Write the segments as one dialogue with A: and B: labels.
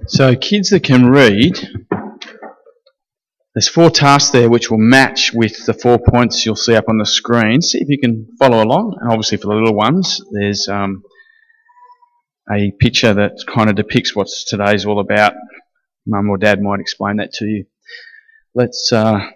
A: So kids that can read, there's 4 tasks there which will match with the 4 points you'll see up on the screen. See if you can follow along. And obviously for the little ones, there's a picture that kind of depicts what today's all about. Mum or Dad might explain that to you. Let's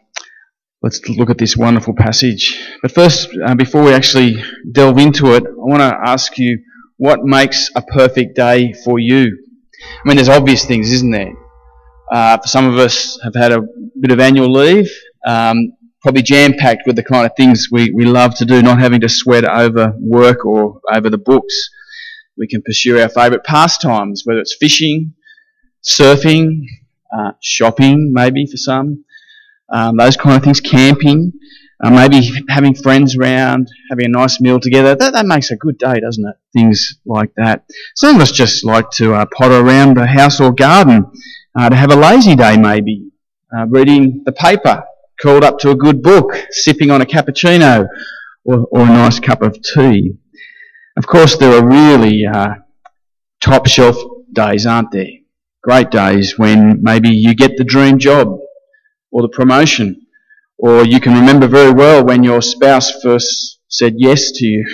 A: look at this wonderful passage. But first, before we actually delve into it, I want to ask you, what makes a perfect day for you? I mean, there's obvious things, isn't there? For some of us have had a bit of annual leave, probably jam-packed with the kind of things we love to do, not having to sweat over work or over the books. We can pursue our favourite pastimes, whether it's fishing, surfing, shopping maybe for some, those kind of things, camping, maybe having friends around, having a nice meal together. That makes a good day, doesn't it? Things like that. Some of us just like to potter around the house or garden, to have a lazy day maybe, reading the paper, curled up to a good book, sipping on a cappuccino or a nice cup of tea. Of course, there are really top shelf days, aren't there? Great days when maybe you get the dream job or the promotion, or you can remember very well when your spouse first said yes to you,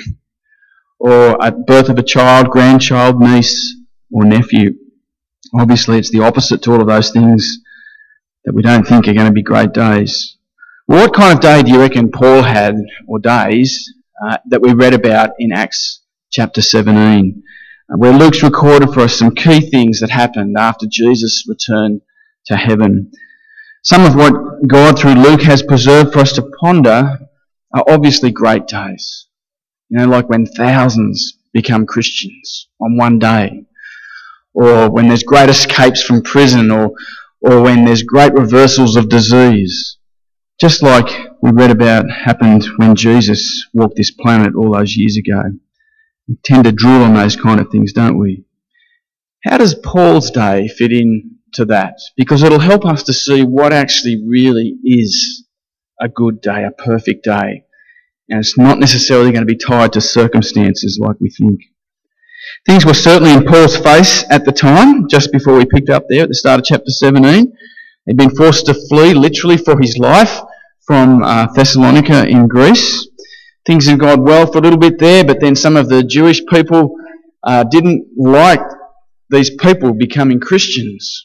A: or at birth of a child, grandchild, niece or nephew. Obviously, it's the opposite to all of those things that we don't think are going to be great days. Well, what kind of day do you reckon Paul had, or days, that we read about in Acts chapter 17, where Luke's recorded for us some key things that happened after Jesus returned to heaven? Some of what God through Luke has preserved for us to ponder are obviously great days. You know, like when thousands become Christians on one day, or when there's great escapes from prison, or when there's great reversals of disease. Just like we read about happened when Jesus walked this planet all those years ago. We tend to drool on those kind of things, don't we? How does Paul's day fit in to that? Because it'll help us to see what actually really is a good day, a perfect day. And it's not necessarily going to be tied to circumstances like we think. Things were certainly in Paul's face at the time, just before we picked up there at the start of chapter 17. He'd been forced to flee literally for his life from Thessalonica in Greece. Things had gone well for a little bit there, but then some of the Jewish people didn't like these people becoming Christians.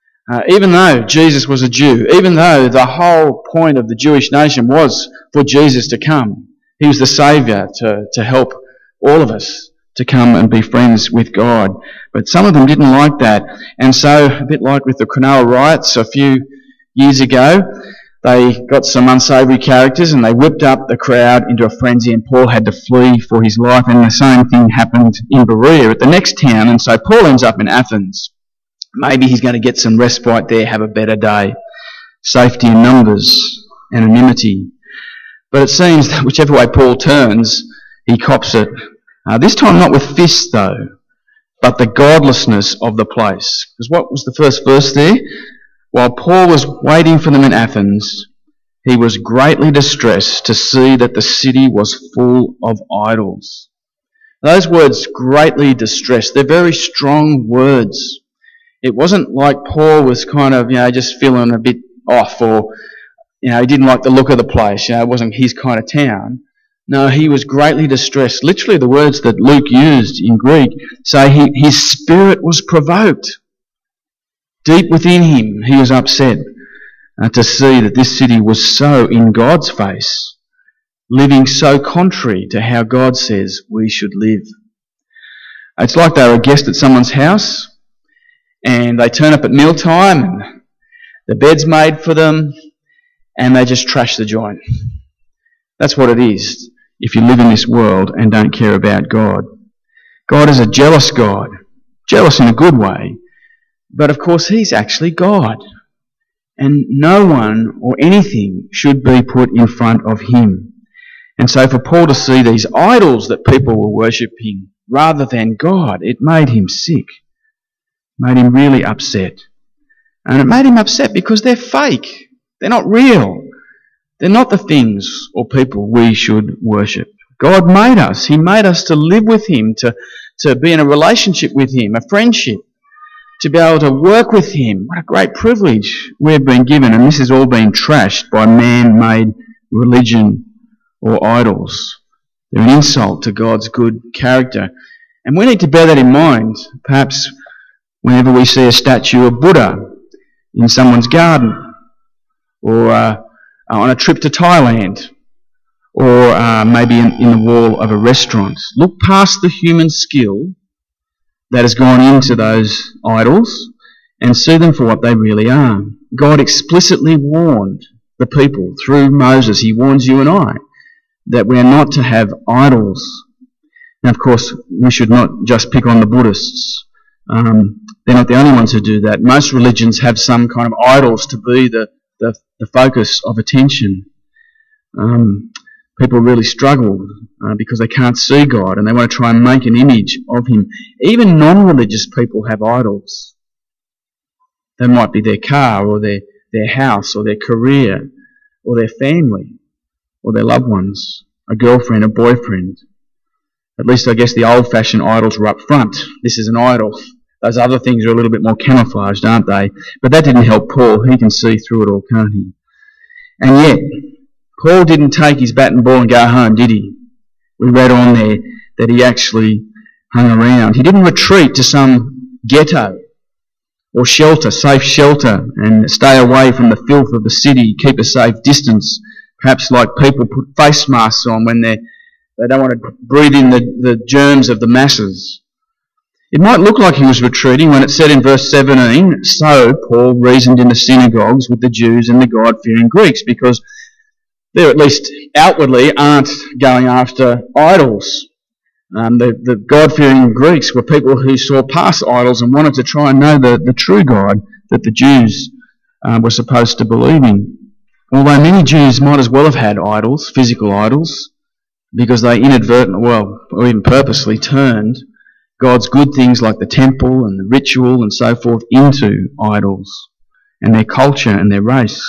A: Even though Jesus was a Jew, even though the whole point of the Jewish nation was for Jesus to come. He was the Saviour to help all of us to come and be friends with God. But some of them didn't like that. And so, a bit like with the Cronulla riots a few years ago, they got some unsavoury characters and they whipped up the crowd into a frenzy, and Paul had to flee for his life. And the same thing happened in Berea at the next town. And so Paul ends up in Athens. Maybe he's going to get some respite there, have a better day. Safety in numbers, anonymity. But it seems that whichever way Paul turns, he cops it. This time not with fists though, but the godlessness of the place. Because what was the first verse there? While Paul was waiting for them in Athens, he was greatly distressed to see that the city was full of idols. Those words, greatly distressed, they're very strong words. It wasn't like Paul was kind of, just feeling a bit off, or, he didn't like the look of the place. It wasn't his kind of town. No, he was greatly distressed. Literally the words that Luke used in Greek say his spirit was provoked. Deep within him, he was upset to see that this city was so in God's face, living so contrary to how God says we should live. It's like they were a guest at someone's house, and they turn up at mealtime, and the bed's made for them, and they just trash the joint. That's what it is if you live in this world and don't care about God. God is a jealous God, jealous in a good way, but of course he's actually God, and no one or anything should be put in front of him. And so for Paul to see these idols that people were worshipping rather than God, it made him sick. Made him really upset. And it made him upset because they're fake. They're not real. They're not the things or people we should worship. God made us. He made us to live with him, to be in a relationship with him, a friendship, to be able to work with him. What a great privilege we've been given, and this has all been trashed by man-made religion or idols. They're an insult to God's good character. And we need to bear that in mind, perhaps whenever we see a statue of Buddha in someone's garden, or on a trip to Thailand, or maybe in the wall of a restaurant. Look past the human skill that has gone into those idols and see them for what they really are. God explicitly warned the people through Moses. He warns you and I that we are not to have idols. Now, of course, we should not just pick on the Buddhists. They're not the only ones who do that. Most religions have some kind of idols to be the focus of attention. People really struggle because they can't see God and they want to try and make an image of him. Even non-religious people have idols. They might be their car or their house or their career or their family or their loved ones, a girlfriend, a boyfriend. At least I guess the old-fashioned idols were up front. This is an idol. Those other things are a little bit more camouflaged, aren't they? But that didn't help Paul. He can see through it all, can't he? And yet, Paul didn't take his bat and ball and go home, did he? We read on there that he actually hung around. He didn't retreat to some ghetto or shelter, safe shelter, and stay away from the filth of the city, keep a safe distance, perhaps like people put face masks on when they don't want to breathe in the germs of the masses. It might look like he was retreating when it said in verse 17, so Paul reasoned in the synagogues with the Jews and the God-fearing Greeks, because they, at least outwardly, aren't going after idols. The God-fearing Greeks were people who saw past idols and wanted to try and know the true God that the Jews were supposed to believe in. Although many Jews might as well have had idols, physical idols, because they inadvertently, or even purposely, turned God's good things like the temple and the ritual and so forth into idols, and their culture and their race.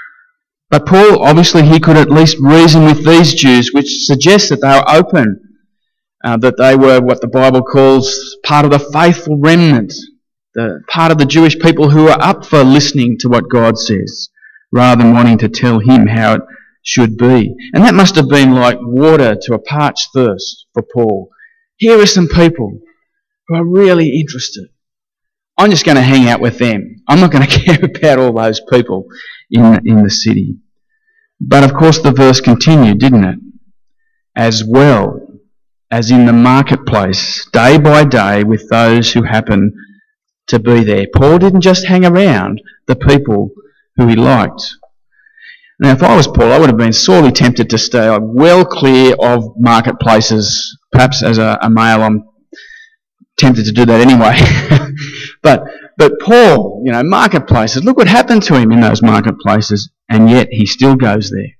A: But Paul, obviously, he could at least reason with these Jews, which suggests that they were open, that they were what the Bible calls part of the faithful remnant, the part of the Jewish people who are up for listening to what God says, rather than wanting to tell him how it should be. And that must have been like water to a parched thirst for Paul. Here are some people who are really interested. I'm just going to hang out with them. I'm not going to care about all those people in the city. But of course the verse continued, didn't it? As well as in the marketplace, day by day, with those who happen to be there. Paul didn't just hang around the people who he liked. Now, if I was Paul, I would have been sorely tempted to stay well clear of marketplaces. Perhaps as a male, I'm tempted to do that anyway. But Paul, marketplaces, look what happened to him in those marketplaces, and yet he still goes there.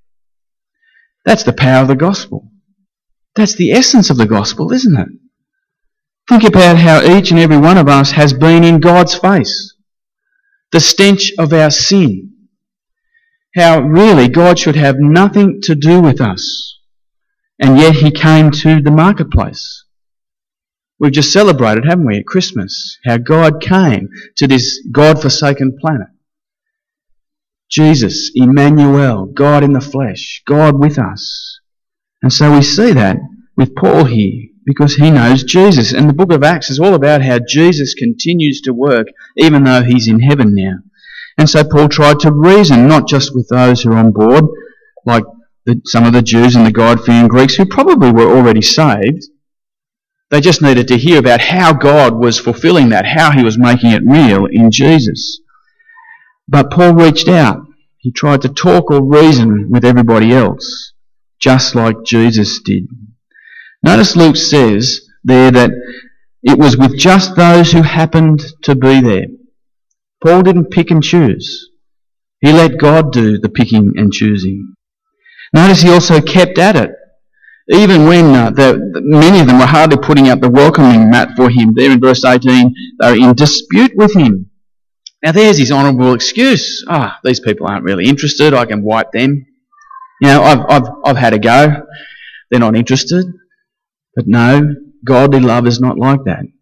A: That's the power of the gospel. That's the essence of the gospel, isn't it? Think about how each and every one of us has been in God's face. The stench of our sin. How really God should have nothing to do with us. And yet he came to the marketplace. We've just celebrated, haven't we, at Christmas, how God came to this God-forsaken planet. Jesus, Emmanuel, God in the flesh, God with us. And so we see that with Paul here, because he knows Jesus. And the book of Acts is all about how Jesus continues to work, even though he's in heaven now. And so Paul tried to reason, not just with those who are on board, like some of the Jews and the God-fearing Greeks, who probably were already saved. They just needed to hear about how God was fulfilling that, how he was making it real in Jesus. But Paul reached out. He tried to talk or reason with everybody else, just like Jesus did. Notice Luke says there that it was with just those who happened to be there. Paul didn't pick and choose. He let God do the picking and choosing. Notice he also kept at it. Even when many of them were hardly putting up the welcoming mat for him. There in verse 18, they were in dispute with him. Now there's his honourable excuse. These people aren't really interested. I can wipe them. I've had a go. They're not interested. But no, godly love is not like that.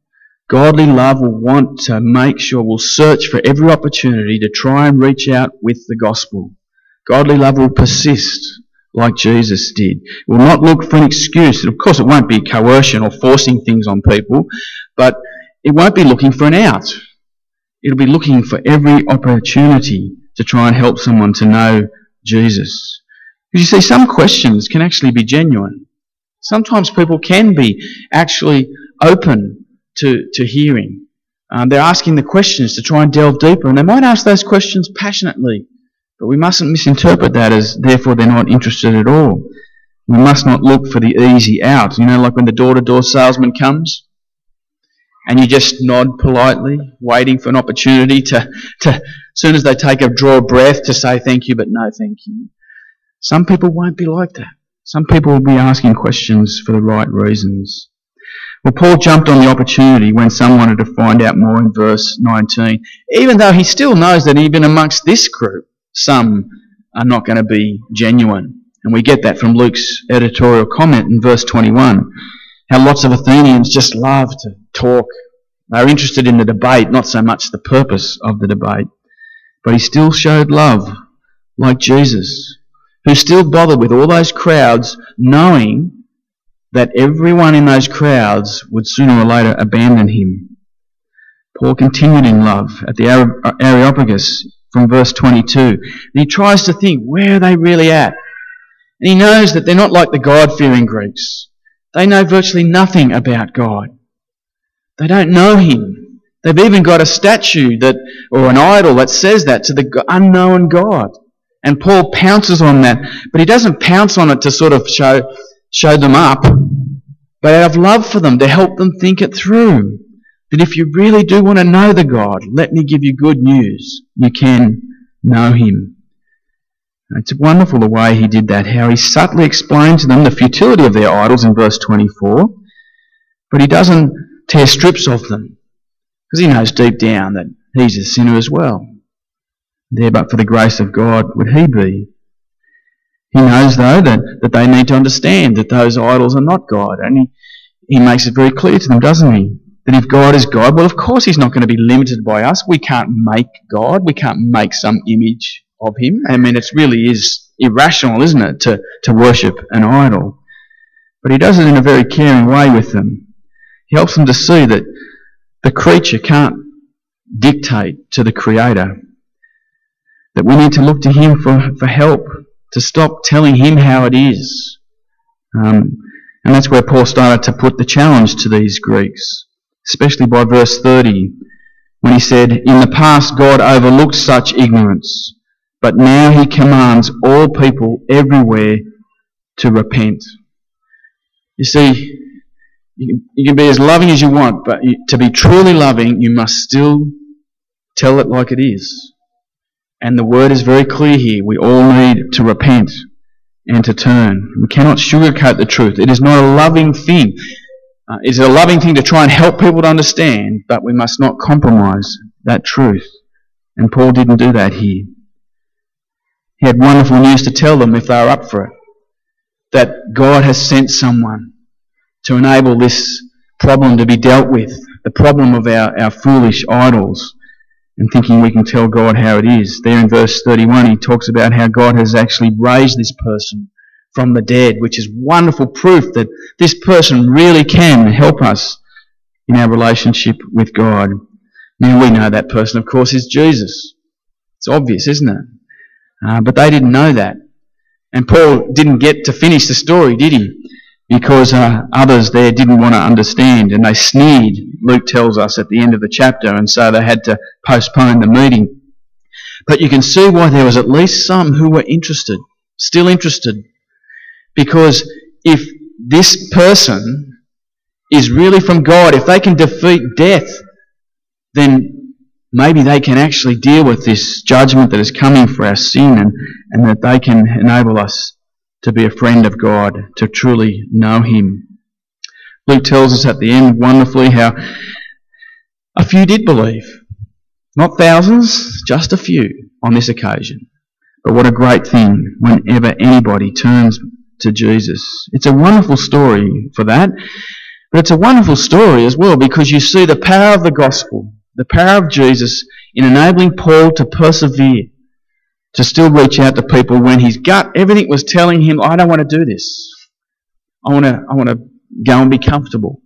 A: Godly love will want to make sure, will search for every opportunity to try and reach out with the gospel. Godly love will persist like Jesus did. It will not look for an excuse. Of course, it won't be coercion or forcing things on people, but it won't be looking for an out. It'll be looking for every opportunity to try and help someone to know Jesus. Because you see, some questions can actually be genuine. Sometimes people can be actually open to hearing. They're asking the questions to try and delve deeper, and they might ask those questions passionately, but we mustn't misinterpret that as therefore they're not interested at all. We must not look for the easy out. You know, like when the door-to-door salesman comes and you just nod politely, waiting for an opportunity to as soon as they draw a breath, to say thank you, but no thank you. Some people won't be like that. Some people will be asking questions for the right reasons. Well, Paul jumped on the opportunity when some wanted to find out more in verse 19, even though he still knows that even amongst this group, some are not going to be genuine. And we get that from Luke's editorial comment in verse 21, how lots of Athenians just love to talk. They're interested in the debate, not so much the purpose of the debate. But he still showed love, like Jesus, who still bothered with all those crowds, knowing that everyone in those crowds would sooner or later abandon him. Paul continued in love at the Areopagus from verse 22. And he tries to think, where are they really at? And he knows that they're not like the God-fearing Greeks. They know virtually nothing about God. They don't know him. They've even got a statue or an idol that says that to the unknown God. And Paul pounces on that, but he doesn't pounce on it to sort of show them up, but out of love for them, to help them think it through. That if you really do want to know the God, let me give you good news. You can know him. It's wonderful the way he did that, how he subtly explained to them the futility of their idols in verse 24, but he doesn't tear strips of them, because he knows deep down that he's a sinner as well. There but for the grace of God would he be. He knows, though, that they need to understand that those idols are not God. And he makes it very clear to them, doesn't he? That if God is God, well, of course he's not going to be limited by us. We can't make God. We can't make some image of him. I mean, it really is irrational, isn't it, to worship an idol. But he does it in a very caring way with them. He helps them to see that the creature can't dictate to the Creator. That we need to look to him for help, to stop telling him how it is. And that's where Paul started to put the challenge to these Greeks, especially by verse 30, when he said, in the past God overlooked such ignorance, but now he commands all people everywhere to repent. You see, you can be as loving as you want, but to be truly loving, you must still tell it like it is. And the word is very clear here. We all need to repent and to turn. We cannot sugarcoat the truth. It is not a loving thing. It's a loving thing to try and help people to understand, but we must not compromise that truth. And Paul didn't do that here. He had wonderful news to tell them if they were up for it. That God has sent someone to enable this problem to be dealt with. The problem of our foolish idols. And thinking we can tell God how it is. There in verse 31 he talks about how God has actually raised this person from the dead, which is wonderful proof that this person really can help us in our relationship with God. Now we know that person, of course, is Jesus. It's obvious, isn't it? But they didn't know that. And Paul didn't get to finish the story, did he? Because others there didn't want to understand, and they sneered, Luke tells us at the end of the chapter, and so they had to postpone the meeting. But you can see why there was at least some who were interested, still interested. Because if this person is really from God, if they can defeat death, then maybe they can actually deal with this judgment that is coming for our sin, and that they can enable us to be a friend of God, to truly know him. Luke tells us at the end wonderfully how a few did believe. Not thousands, just a few on this occasion. But what a great thing whenever anybody turns to Jesus. It's a wonderful story for that. But it's a wonderful story as well, because you see the power of the gospel, the power of Jesus in enabling Paul to persevere, to still reach out to people when his gut, everything was telling him, I don't want to do this. I want to go and be comfortable.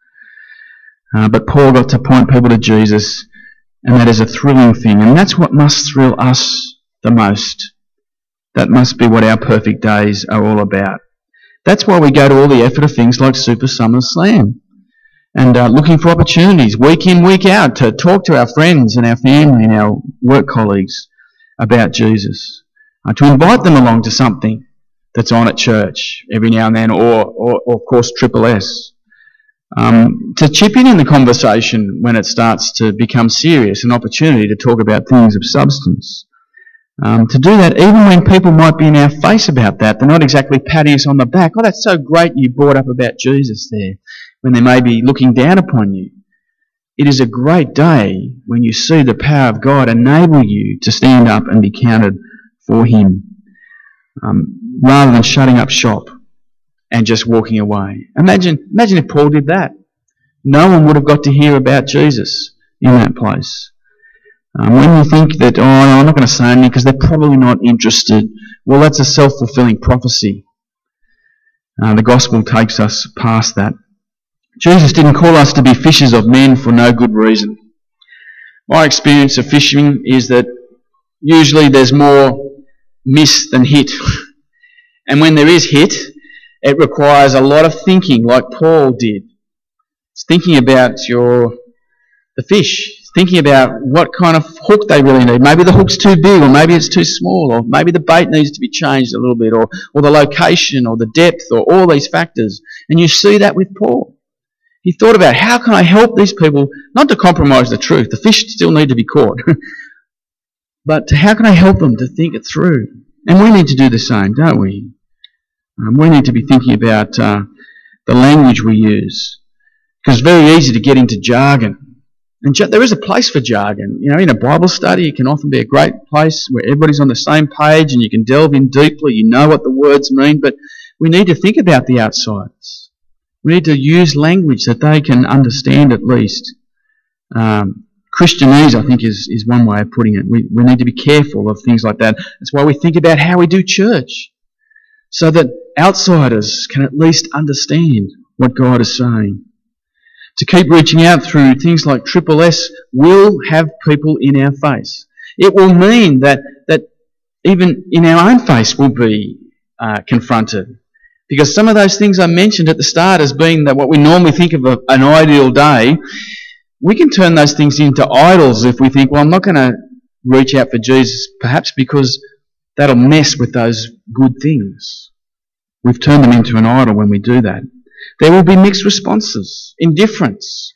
A: But Paul got to point people to Jesus, and that is a thrilling thing. And that's what must thrill us the most. That must be what our perfect days are all about. That's why we go to all the effort of things like Super Summer Slam and looking for opportunities week in, week out to talk to our friends and our family and our work colleagues about Jesus, to invite them along to something that's on at church every now and then, or of course Triple S, to chip in the conversation when it starts to become serious, an opportunity to talk about things of substance. To do that even when people might be in our face about that. They're not exactly patting us on the back. Oh, that's so great you brought up about Jesus there, when they may be looking down upon you. It is a great day when you see the power of God enable you to stand up and be counted for Him, rather than shutting up shop and just walking away. Imagine if Paul did that. No one would have got to hear about Jesus in that place. When you think that, no, I'm not going to say anything because they're probably not interested, well, that's a self-fulfilling prophecy. The gospel takes us past that. Jesus didn't call us to be fishers of men for no good reason. My experience of fishing is that usually there's more miss than hit. And when there is hit, it requires a lot of thinking, like Paul did. It's thinking about the fish, thinking about what kind of hook they really need. Maybe the hook's too big, or maybe it's too small, or maybe the bait needs to be changed a little bit, or the location, or the depth, or all these factors. And you see that with Paul. He thought about, how can I help these people, not to compromise the truth, the fish still need to be caught, but how can I help them to think it through? And we need to do the same, don't we? We need to be thinking about the language we use, because it's very easy to get into jargon. And there is a place for jargon. You know, in a Bible study, it can often be a great place where everybody's on the same page and you can delve in deeply, you know what the words mean, but we need to think about the outsiders. We need to use language that they can understand at least. Christianese, I think, is one way of putting it. We need to be careful of things like that. That's why we think about how we do church, so that outsiders can at least understand what God is saying. To keep reaching out through things like Triple S will have people in our face. It will mean that even in our own face we'll be confronted. Because some of those things I mentioned at the start as being that what we normally think of an ideal day, we can turn those things into idols if we think, well, I'm not going to reach out for Jesus, perhaps because that'll mess with those good things. We've turned them into an idol when we do that. There will be mixed responses, indifference.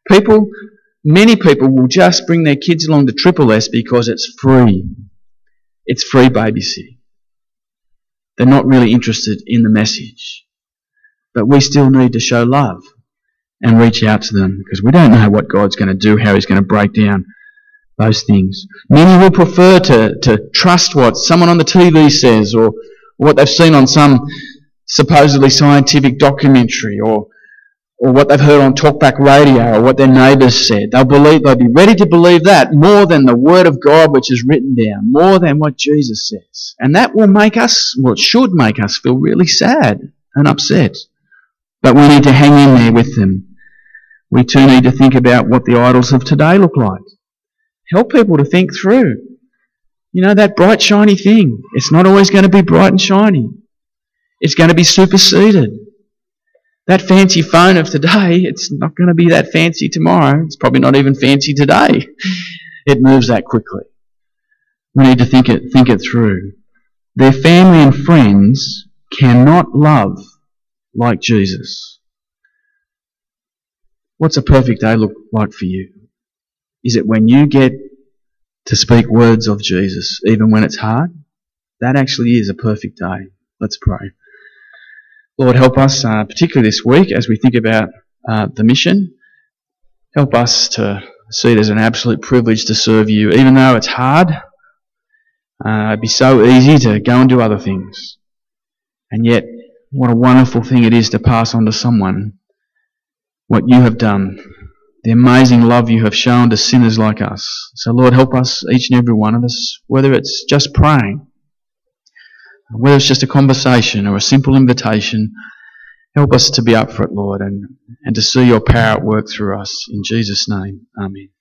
A: Many people will just bring their kids along to Triple S because it's free. It's free babysitting. They're not really interested in the message. But we still need to show love and reach out to them, because we don't know what God's going to do, how He's going to break down those things. Many will prefer to trust what someone on the TV says, or what they've seen on some supposedly scientific documentary, or what they've heard on talkback radio, or what their neighbours said. They'll be ready to believe that more than the Word of God which is written down, more than what Jesus says. And that will make us, well, it should make us feel really sad and upset. But we need to hang in there with them. We too need to think about what the idols of today look like. Help people to think through. You know, that bright, shiny thing. It's not always going to be bright and shiny. It's going to be superseded. That fancy phone of today, it's not going to be that fancy tomorrow. It's probably not even fancy today. It moves that quickly. We need to think it through. Their family and friends cannot love like Jesus. What's a perfect day look like for you? Is it when you get to speak words of Jesus, even when it's hard? That actually is a perfect day. Let's pray. Lord, help us, particularly this week, as we think about the mission. Help us to see it as an absolute privilege to serve you, even though it's hard. It'd be so easy to go and do other things. And yet, what a wonderful thing it is to pass on to someone what you have done, the amazing love you have shown to sinners like us. So Lord, help us, each and every one of us, whether it's just praying, whether it's just a conversation or a simple invitation, help us to be up for it, Lord, and to see your power at work through us. In Jesus' name, amen.